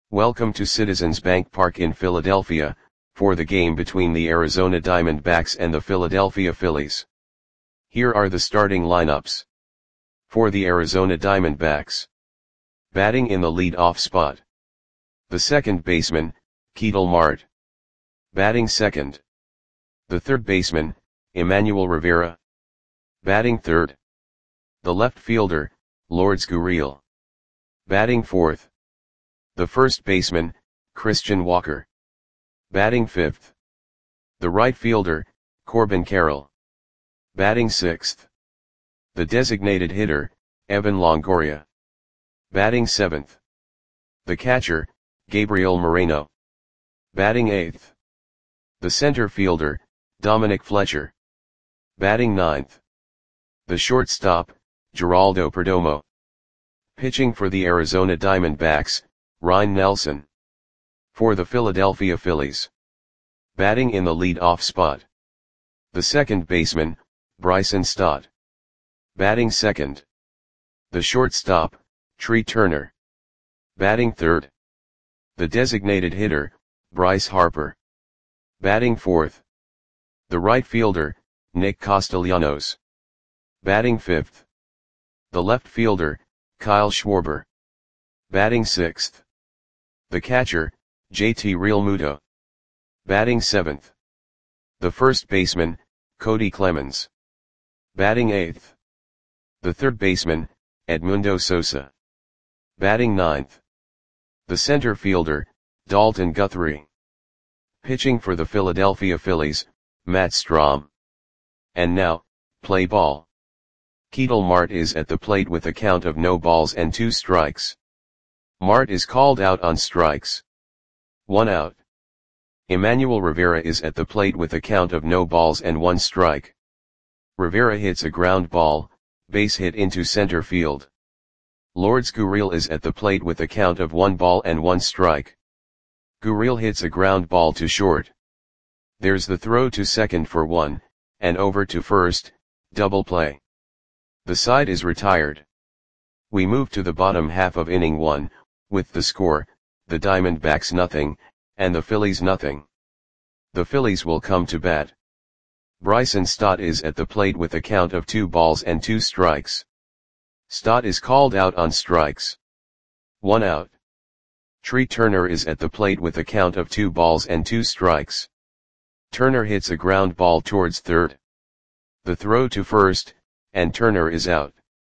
Welcome to Citizens Bank Park in Philadelphia, for the game between the Arizona Diamondbacks and the Philadelphia Phillies. Here are the starting lineups. For the Arizona Diamondbacks. Batting in the lead-off spot. The second baseman, Ketel Marte. Batting second. The third baseman, Emmanuel Rivera. Batting third. The left fielder, Lourdes Gurriel. Batting fourth. The first baseman, Christian Walker. Batting fifth. The right fielder, Corbin Carroll. Batting sixth. The designated hitter, Evan Longoria. Batting seventh. The catcher, Gabriel Moreno. Batting eighth. The center fielder, Dominic Fletcher. Batting ninth. The shortstop, Geraldo Perdomo. Pitching for the Arizona Diamondbacks, Ryne Nelson. For the Philadelphia Phillies. Batting in the lead-off spot. The second baseman, Bryson Stott. Batting second. The shortstop, Trea Turner. Batting third. The designated hitter, Bryce Harper. Batting fourth. The right fielder, Nick Castellanos. Batting fifth. The left fielder, Kyle Schwarber. Batting sixth. The catcher, JT Realmuto. Batting seventh. The first baseman, Cody Clemens. Batting eighth. The third baseman, Edmundo Sosa. Batting ninth. The center fielder, Dalton Guthrie. Pitching for the Philadelphia Phillies, Matt Strahm. And now, play ball. Ketel Marte is at the plate with a count of no balls and 2 strikes. Marte is called out on strikes. 1 out. Emmanuel Rivera is at the plate with a count of no balls and 1 strike. Rivera hits a ground ball, base hit into center field. Lourdes Gurriel is at the plate with a count of 1 ball and 1 strike. Gurriel hits a ground ball to short. There's the throw to second for 1, and over to first, double play. The side is retired. We move to the bottom half of inning 1, with the score, the Diamondbacks nothing, and the Phillies nothing. The Phillies will come to bat. Bryson Stott is at the plate with a count of 2 balls and 2 strikes. Stott is called out on strikes. 1 out. Trea Turner is at the plate with a count of 2 balls and 2 strikes. Turner hits a ground ball towards third. The throw to first, and Turner is out.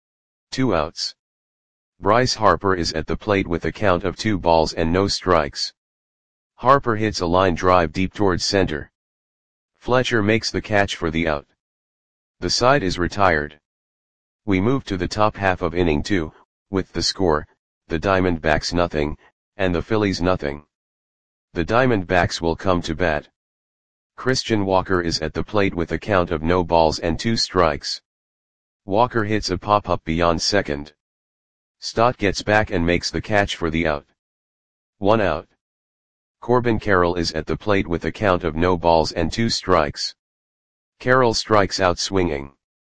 2 outs. Bryce Harper is at the plate with a count of 2 balls and no strikes. Harper hits a line drive deep towards center. Fletcher makes the catch for the out. The side is retired. We move to the top half of inning 2, with the score, the Diamondbacks nothing, and the Phillies nothing. The Diamondbacks will come to bat. Christian Walker is at the plate with a count of no balls and 2 strikes. Walker hits a pop-up beyond second. Stott gets back and makes the catch for the out. 1 out. Corbin Carroll is at the plate with a count of no balls and 2 strikes. Carroll strikes out swinging.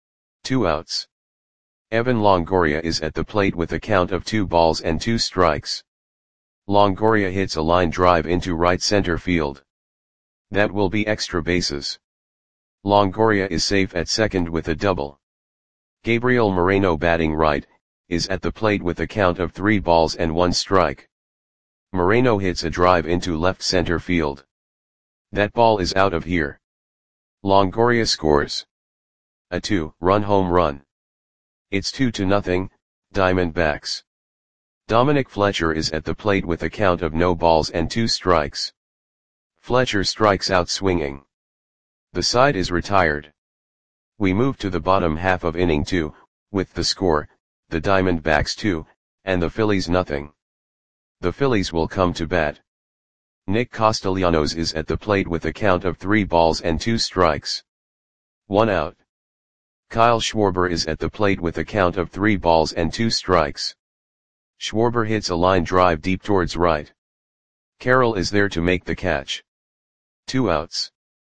2 outs. Evan Longoria is at the plate with a count of 2 balls and 2 strikes. Longoria hits a line drive into right center field. That will be extra bases. Longoria is safe at second with a double. Gabriel Moreno, batting right, is at the plate with a count of 3 balls and 1 strike. Moreno hits a drive into left center field. That ball is out of here. Longoria scores a 2-run home run. It's 2-0, Diamondbacks. Dominic Fletcher is at the plate with a count of no balls and 2 strikes. Fletcher strikes out swinging. The side is retired. We move to the bottom half of inning 2, with the score, the Diamondbacks 2, and the Phillies nothing. The Phillies will come to bat. Nick Castellanos is at the plate with a count of 3 balls and 2 strikes. 1 out. Kyle Schwarber is at the plate with a count of 3 balls and 2 strikes. Schwarber hits a line drive deep towards right. Carroll is there to make the catch. 2 outs.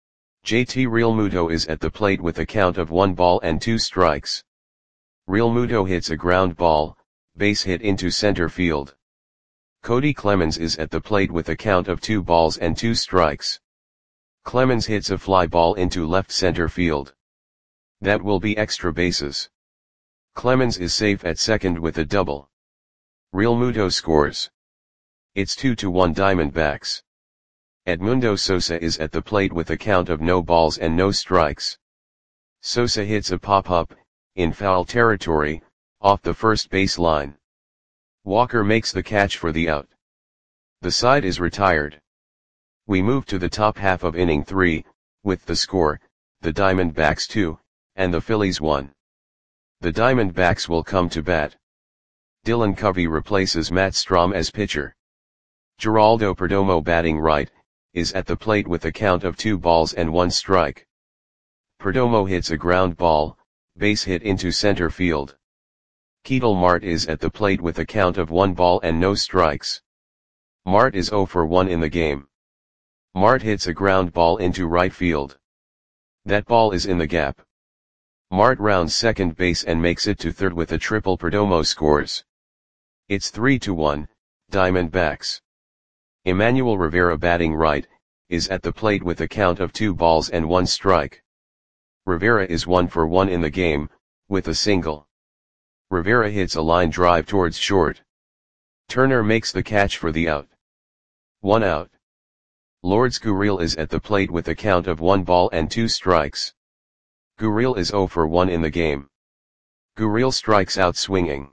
JT Realmuto is at the plate with a count of 1 ball and 2 strikes. Realmuto hits a ground ball, base hit into center field. Cody Clemens is at the plate with a count of 2 balls and 2 strikes. Clemens hits a fly ball into left center field. That will be extra bases. Clemens is safe at second with a double. Real Muto scores. It's 2-1 Diamondbacks. Edmundo Sosa is at the plate with a count of no balls and no strikes. Sosa hits a pop-up, in foul territory, off the first base line. Walker makes the catch for the out. The side is retired. We move to the top half of inning 3, with the score, the Diamondbacks 2, and the Phillies 1. The Diamondbacks will come to bat. Dylan Covey replaces Matt Strahm as pitcher. Geraldo Perdomo, batting right, is at the plate with a count of 2 balls and 1 strike. Perdomo hits a ground ball, base hit into center field. Ketel Marte is at the plate with a count of 1 ball and no strikes. Marte is 0 for 1 in the game. Marte hits a ground ball into right field. That ball is in the gap. Marte rounds second base and makes it to third with a triple. Perdomo scores. It's 3-1, Diamondbacks. Emmanuel Rivera, batting right, is at the plate with a count of 2 balls and 1 strike. Rivera is 1 for 1 in the game, with a single. Rivera hits a line drive towards short. Turner makes the catch for the out. 1 out. Lourdes Gurriel is at the plate with a count of 1 ball and 2 strikes. Gurriel is 0 for 1 in the game. Gurriel strikes out swinging.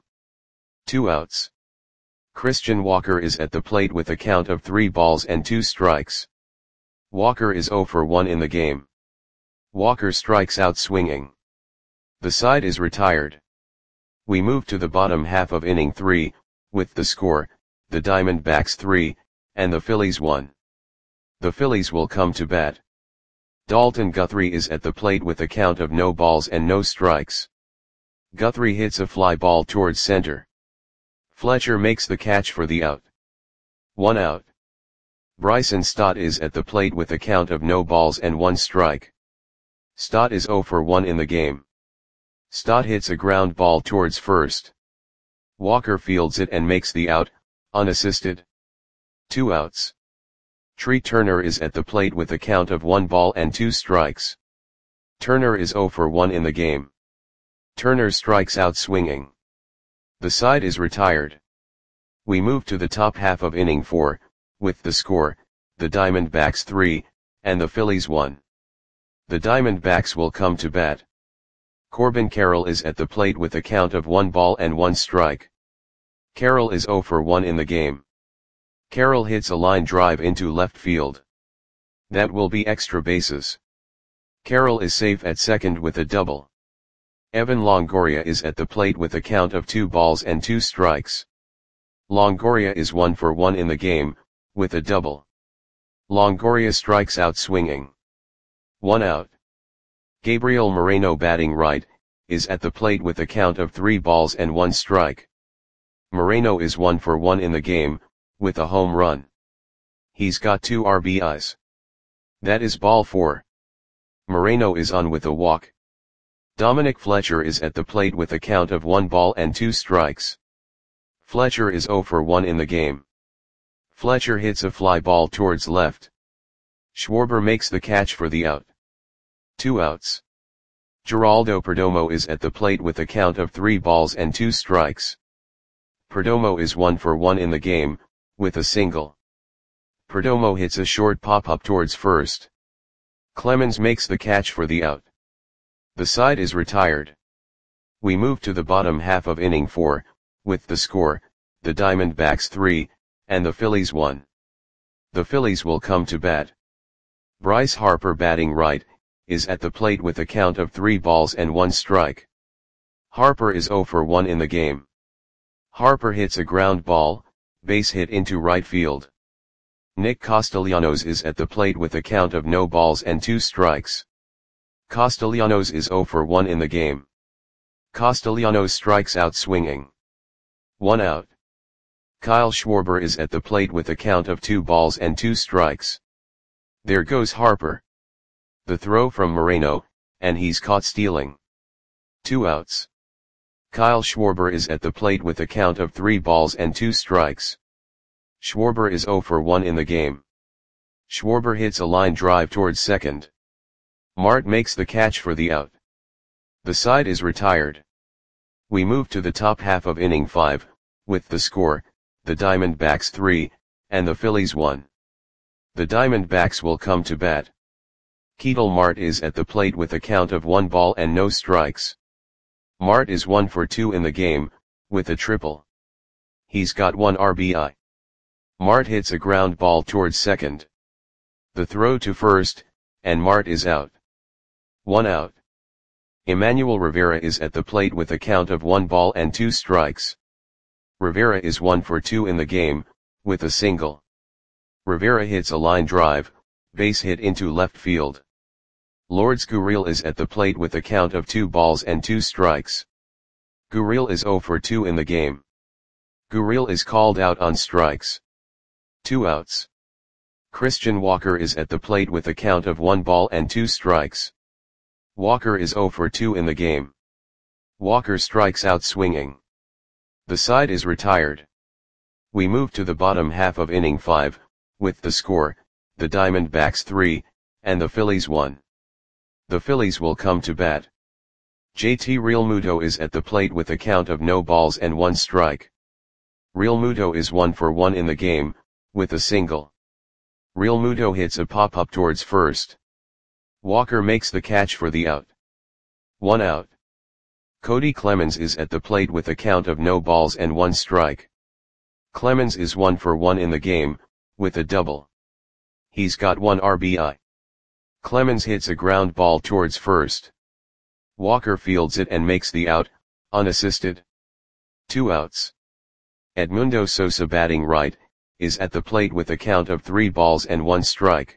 2 outs. Christian Walker is at the plate with a count of 3 balls and 2 strikes. Walker is 0 for 1 in the game. Walker strikes out swinging. The side is retired. We move to the bottom half of inning 3, with the score, the Diamondbacks 3, and the Phillies 1. The Phillies will come to bat. Dalton Guthrie is at the plate with a count of no balls and no strikes. Guthrie hits a fly ball towards center. Fletcher makes the catch for the out. 1 out. Bryson Stott is at the plate with a count of no balls and 1 strike. Stott is 0 for 1 in the game. Stott hits a ground ball towards first. Walker fields it and makes the out, unassisted. 2 outs. Tree Turner is at the plate with a count of 1 ball and 2 strikes. Turner is 0 for 1 in the game. Turner strikes out swinging. The side is retired. We move to the top half of inning 4, with the score, the Diamondbacks 3, and the Phillies 1. The Diamondbacks will come to bat. Corbin Carroll is at the plate with a count of 1 ball and 1 strike. Carroll is 0 for 1 in the game. Carroll hits a line drive into left field. That will be extra bases. Carroll is safe at second with a double. Evan Longoria is at the plate with a count of 2 balls and 2 strikes. Longoria is 1 for 1 in the game, with a double. Longoria strikes out swinging. 1 out. Gabriel Moreno, batting right, is at the plate with a count of 3 balls and 1 strike. Moreno is 1 for 1 in the game, with a home run. He's got 2 RBIs. That is ball 4. Moreno is on with a walk. Dominic Fletcher is at the plate with a count of 1 ball and 2 strikes. Fletcher is 0 for 1 in the game. Fletcher hits a fly ball towards left. Schwarber makes the catch for the out. 2 outs. Geraldo Perdomo is at the plate with a count of 3 balls and 2 strikes. Perdomo is 1 for 1 in the game, with a single. Perdomo hits a short pop-up towards first. Clemens makes the catch for the out. The side is retired. We move to the bottom half of inning 4, with the score, the Diamondbacks 3, and the Phillies 1. The Phillies will come to bat. Bryce Harper, batting right, is at the plate with a count of 3 balls and 1 strike. Harper is 0 for 1 in the game. Harper hits a ground ball, base hit into right field. Nick Castellanos is at the plate with a count of no balls and 2 strikes. Castellanos is 0 for 1 in the game. Castellanos strikes out swinging. 1 out. Kyle Schwarber is at the plate with a count of 2 balls and 2 strikes. There goes Harper. The throw from Moreno, and he's caught stealing. 2 outs. Kyle Schwarber is at the plate with a count of 3 balls and 2 strikes. Schwarber is 0 for 1 in the game. Schwarber hits a line drive towards second. Mart makes the catch for the out. The side is retired. We move to the top half of inning 5, with the score, the Diamondbacks 3, and the Phillies 1. The Diamondbacks will come to bat. Ketel Marte is at the plate with a count of 1 ball and no strikes. Marte is 1 for 2 in the game, with a triple. He's got 1 RBI. Marte hits a ground ball towards second. The throw to first, and Marte is out. 1 out. Emmanuel Rivera is at the plate with a count of 1 ball and 2 strikes. Rivera is 1 for 2 in the game, with a single. Rivera hits a line drive, base hit into left field. Lourdes Gurriel is at the plate with a count of 2 balls and 2 strikes. Gurriel is 0 for 2 in the game. Gurriel is called out on strikes. 2 outs. Christian Walker is at the plate with a count of 1 ball and 2 strikes. Walker is 0 for 2 in the game. Walker strikes out swinging. The side is retired. We move to the bottom half of inning 5, with the score, the Diamondbacks 3, and the Phillies 1. The Phillies will come to bat. JT Realmuto is at the plate with a count of no balls and 1 strike. Realmuto is 1 for 1 in the game, with a single. Realmuto hits a pop-up towards first. Walker makes the catch for the out. 1 out. Cody Clemens is at the plate with a count of no balls and 1 strike. Clemens is 1 for 1 in the game, with a double. He's got 1 RBI. Clemens hits a ground ball towards first. Walker fields it and makes the out, unassisted. 2 outs. Edmundo Sosa, batting right, is at the plate with a count of 3 balls and 1 strike.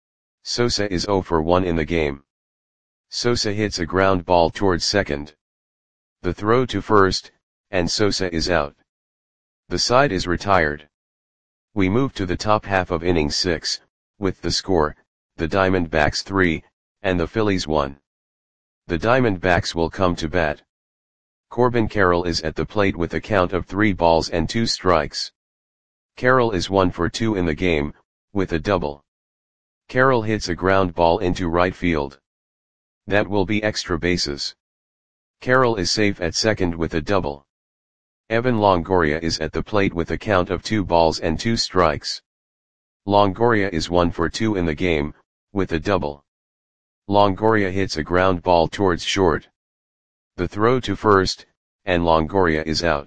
Sosa is 0 for 1 in the game. Sosa hits a ground ball towards second. The throw to first, and Sosa is out. The side is retired. We move to the top half of inning 6, with the score, the Diamondbacks 3, and the Phillies 1. The Diamondbacks will come to bat. Corbin Carroll is at the plate with a count of 3 balls and 2 strikes. Carroll is 1 for 2 in the game, with a double. Carroll hits a ground ball into right field. That will be extra bases. Carroll is safe at second with a double. Evan Longoria is at the plate with a count of 2 balls and 2 strikes. Longoria is 1 for 2 in the game, with a double. Longoria hits a ground ball towards short. The throw to first, and Longoria is out.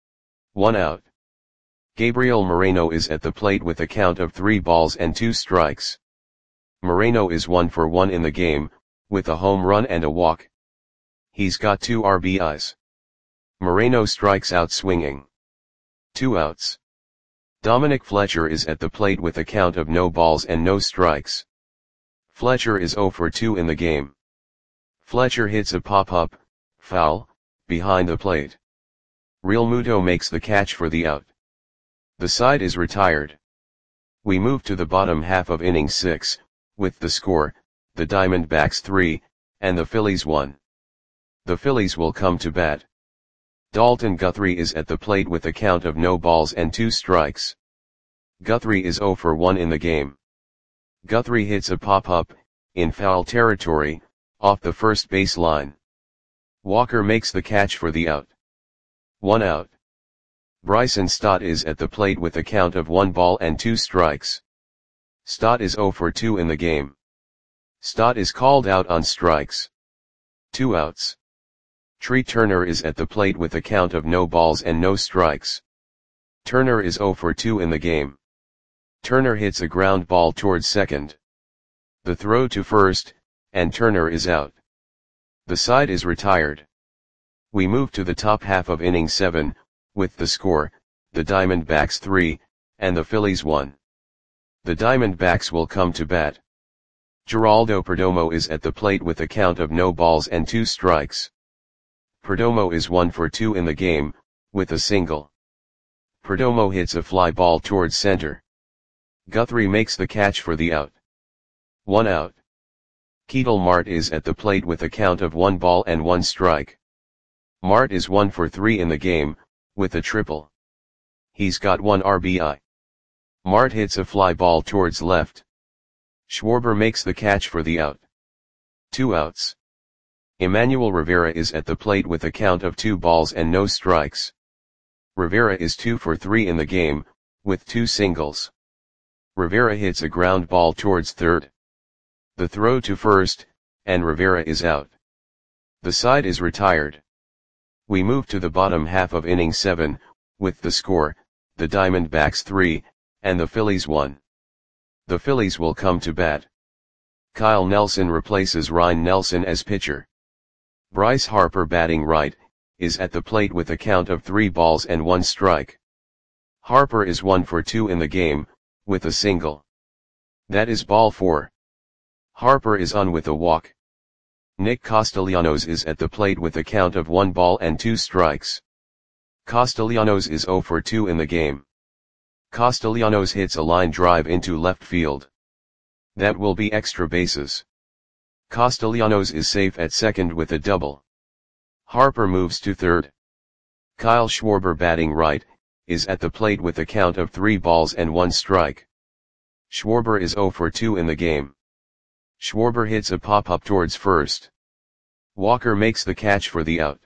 1 out. Gabriel Moreno is at the plate with a count of 3 balls and 2 strikes. Moreno is 1 for 1 in the game, with a home run and a walk. He's got 2 RBIs. Moreno strikes out swinging. 2 outs. Dominic Fletcher is at the plate with a count of no balls and no strikes. Fletcher is 0 for 2 in the game. Fletcher hits a pop-up, foul, behind the plate. Realmuto makes the catch for the out. The side is retired. We move to the bottom half of inning 6, with the score, the Diamondbacks 3, and the Phillies 1. The Phillies will come to bat. Dalton Guthrie is at the plate with a count of no balls and 2 strikes. Guthrie is 0 for 1 in the game. Guthrie hits a pop-up, in foul territory, off the first base line. Walker makes the catch for the out. 1 out. Bryson Stott is at the plate with a count of 1 ball and 2 strikes. Stott is 0 for 2 in the game. Stott is called out on strikes. 2 outs. Tree Turner is at the plate with a count of no balls and no strikes. Turner is 0 for 2 in the game. Turner hits a ground ball towards second. The throw to first, and Turner is out. The side is retired. We move to the top half of inning 7, with the score, the Diamondbacks 3, and the Phillies 1. The Diamondbacks will come to bat. Geraldo Perdomo is at the plate with a count of no balls and 2 strikes. Perdomo is 1 for 2 in the game, with a single. Perdomo hits a fly ball towards center. Guthrie makes the catch for the out. 1 out. Ketel Marte is at the plate with a count of 1 ball and 1 strike. Marte is 1 for 3 in the game, with a triple. He's got 1 RBI. Mart hits a fly ball towards left. Schwarber makes the catch for the out. 2 outs. Emmanuel Rivera is at the plate with a count of 2 balls and no strikes. Rivera is 2 for 3 in the game, with 2 singles. Rivera hits a ground ball towards third. The throw to first, and Rivera is out. The side is retired. We move to the bottom half of inning 7, with the score, the Diamondbacks 3, and the Phillies 1. The Phillies will come to bat. Kyle Nelson replaces Ryan Nelson as pitcher. Bryce Harper, batting right, is at the plate with a count of 3 balls and 1 strike. Harper is 1 for 2 in the game, with a single. That is ball 4. Harper is on with a walk. Nick Castellanos is at the plate with a count of 1 ball and 2 strikes. Castellanos is 0 for 2 in the game. Castellanos hits a line drive into left field. That will be extra bases. Castellanos is safe at second with a double. Harper moves to third. Kyle Schwarber, batting right, is at the plate with a count of 3 balls and 1 strike. Schwarber is 0 for 2 in the game. Schwarber hits a pop-up towards first. Walker makes the catch for the out.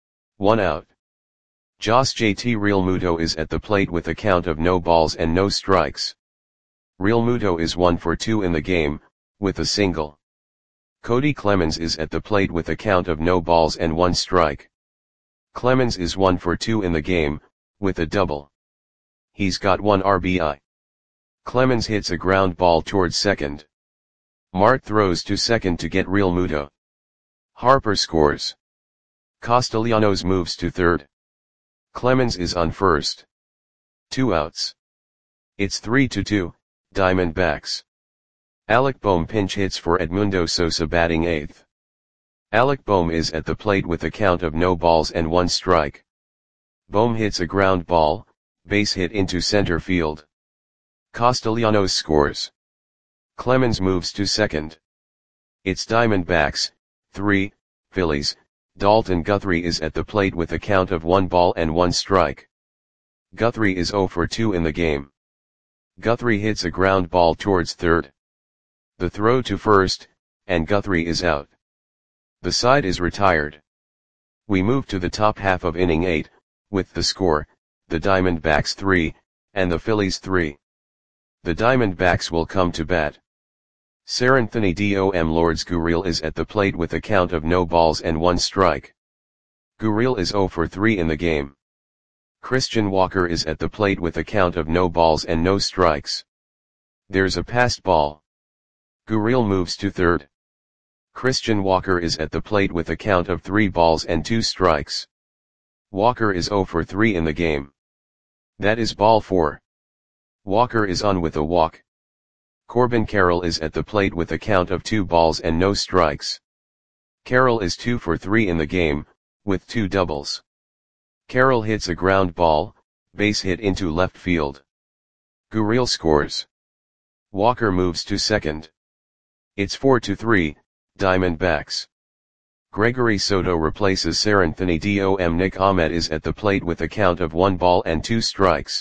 1 out. Jos JT Realmuto is at the plate with a count of no balls and no strikes. Realmuto is 1 for 2 in the game, with a single. Cody Clemens is at the plate with a count of no balls and 1 strike. Clemens is 1 for 2 in the game, with a double. He's got 1 RBI. Clemens hits a ground ball towards second. Mart throws to second to get Realmuto. Harper scores. Castellanos moves to third. Clemens is on first. 2 outs. It's 3-2, Diamondbacks. Alec Bohm pinch hits for Edmundo Sosa, batting 8th. Alec Bohm is at the plate with a count of no balls and 1 strike. Bohm hits a ground ball, base hit into center field. Castellanos scores. Clemens moves to second. It's Diamondbacks, 3, Phillies. Dalton Guthrie is at the plate with a count of 1 ball and 1 strike. Guthrie is 0 for 2 in the game. Guthrie hits a ground ball towards third. The throw to first, and Guthrie is out. The side is retired. We move to the top half of inning 8, with the score, the Diamondbacks 3, and the Phillies 3. The Diamondbacks will come to bat. Seranthony Dom Lourdes Gurriel is at the plate with a count of no balls and 1 strike. Gurriel is 0 for 3 in the game. Christian Walker is at the plate with a count of no balls and no strikes. There's a passed ball. Gurriel moves to third. Christian Walker is at the plate with a count of 3 balls and 2 strikes. Walker is 0 for 3 in the game. That is ball 4. Walker is on with a walk. Corbin Carroll is at the plate with a count of 2 balls and no strikes. Carroll is 2 for 3 in the game, with 2 doubles. Carroll hits a ground ball, base hit into left field. Gurriel scores. Walker moves to second. It's 4-3, Diamondbacks. Gregory Soto replaces Seranthony Dom. Nick Ahmed is at the plate with a count of 1 ball and 2 strikes.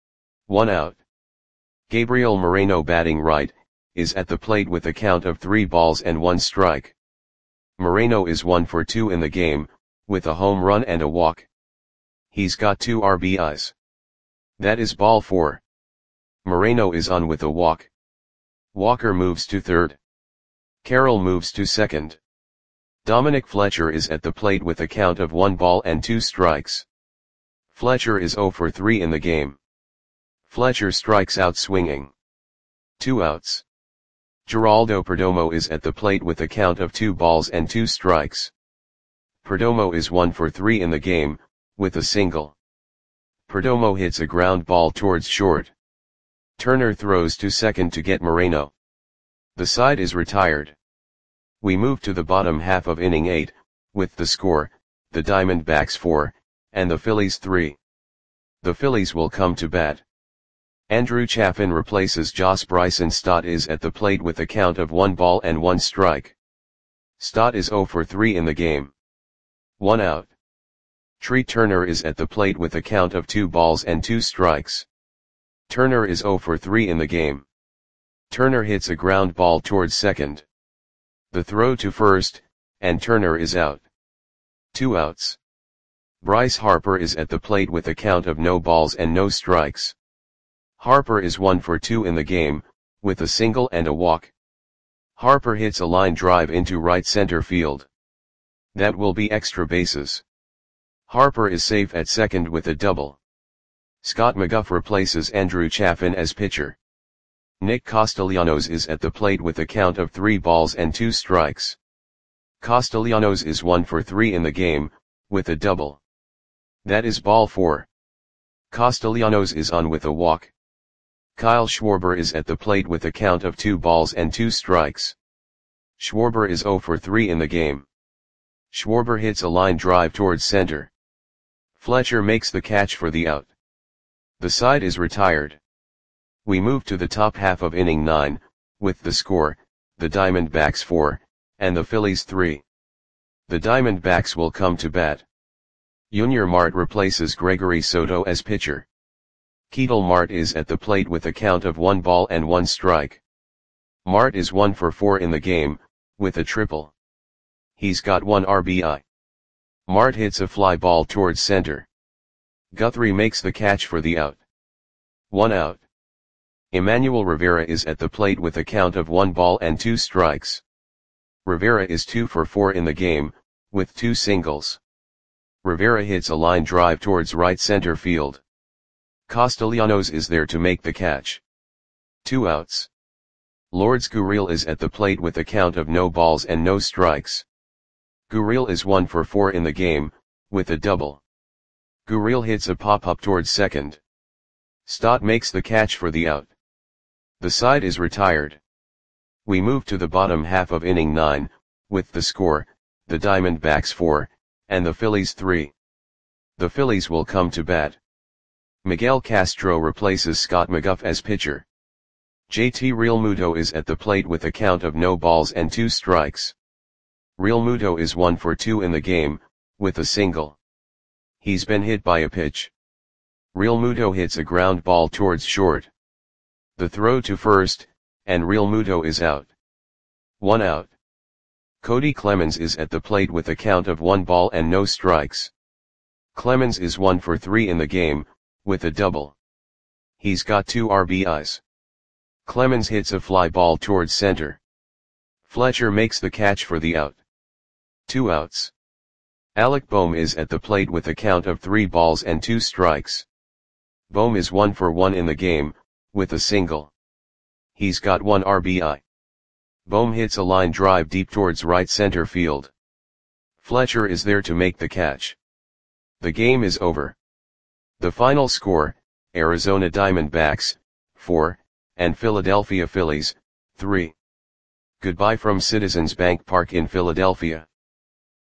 1 out. Gabriel Moreno, batting right, is at the plate with a count of 3 balls and 1 strike. Moreno is 1 for 2 in the game, with a home run and a walk. He's got 2 RBIs. That is ball 4. Moreno is on with a walk. Walker moves to third. Carroll moves to second. Dominic Fletcher is at the plate with a count of 1 ball and 2 strikes. Fletcher is 0 for 3 in the game. Fletcher strikes out swinging. 2 outs. Geraldo Perdomo is at the plate with a count of 2 balls and 2 strikes. Perdomo is 1 for 3 in the game, with a single. Perdomo hits a ground ball towards short. Turner throws to second to get Moreno. The side is retired. We move to the bottom half of inning 8, with the score, the Diamondbacks 4, and the Phillies 3. The Phillies will come to bat. Andrew Chafin replaces Josh. Bryson Stott is at the plate with a count of 1 ball and 1 strike. Stott is 0 for 3 in the game. 1 out. Tree Turner is at the plate with a count of 2 balls and 2 strikes. Turner is 0 for 3 in the game. Turner hits a ground ball towards second. The throw to first, and Turner is out. 2 outs. Bryce Harper is at the plate with a count of no balls and no strikes. Harper is 1 for 2 in the game, with a single and a walk. Harper hits a line drive into right center field. That will be extra bases. Harper is safe at second with a double. Scott McGough replaces Andrew Chafin as pitcher. Nick Castellanos is at the plate with a count of 3 balls and 2 strikes. Castellanos is 1 for 3 in the game, with a double. That is ball 4. Castellanos is on with a walk. Kyle Schwarber is at the plate with a count of 2 balls and 2 strikes. Schwarber is 0 for 3 in the game. Schwarber hits a line drive towards center. Fletcher makes the catch for the out. The side is retired. We move to the top half of inning 9, with the score, the Diamondbacks 4, and the Phillies 3. The Diamondbacks will come to bat. Yunior Marte replaces Gregory Soto as pitcher. Ketel Marte is at the plate with a count of 1 ball and 1 strike. Marte is 1 for 4 in the game, with a triple. He's got 1 RBI. Marte hits a fly ball towards center. Guthrie makes the catch for the out. 1 out. Emmanuel Rivera is at the plate with a count of 1 ball and 2 strikes. Rivera is 2 for 4 in the game, with 2 singles. Rivera hits a line drive towards right center field. Castellanos is there to make the catch. 2 outs. Lourdes Gurriel is at the plate with a count of no balls and no strikes. Gurriel is 1 for 4 in the game, with a double. Gurriel hits a pop-up towards second. Stott makes the catch for the out. The side is retired. We move to the bottom half of inning 9, with the score, the Diamondbacks 4, and the Phillies 3. The Phillies will come to bat. Miguel Castro replaces Scott McGough as pitcher. JT Realmuto is at the plate with a count of no balls and 2 strikes. Realmuto is 1 for 2 in the game, with a single. He's been hit by a pitch. Realmuto hits a ground ball towards short. The throw to first, and Realmuto is out. 1 out. Cody Clemens is at the plate with a count of 1 ball and no strikes. Clemens is 1 for 3 in the game, with a double. He's got 2 RBIs. Clemens hits a fly ball towards center. Fletcher makes the catch for the out. 2 outs. Alec Bohm is at the plate with a count of 3 balls and 2 strikes. Bohm is 1 for 1 in the game, with a single. He's got 1 RBI. Bohm hits a line drive deep towards right center field. Fletcher is there to make the catch. The game is over. The final score, Arizona Diamondbacks, 4, and Philadelphia Phillies, 3. Goodbye from Citizens Bank Park in Philadelphia.